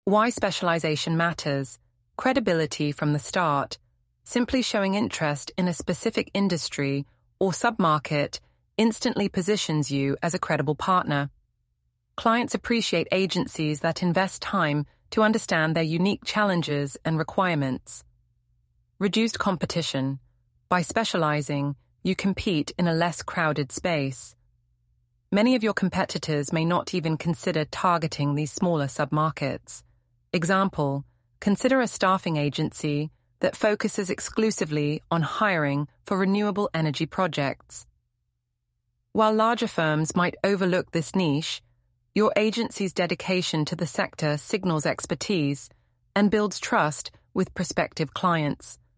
Why specialization matters. Credibility from the start. Simply showing interest in a specific industry or submarket instantly positions you as a credible partner. Clients appreciate agencies that invest time to understand their unique challenges and requirements. Reduced competition. By specializing, you compete in a less crowded space. Many of your competitors may not even consider targeting these smaller submarkets. Example, consider a staffing agency that focuses exclusively on hiring for renewable energy projects. While larger firms might overlook this niche, your agency's dedication to the sector signals expertise and builds trust with prospective clients.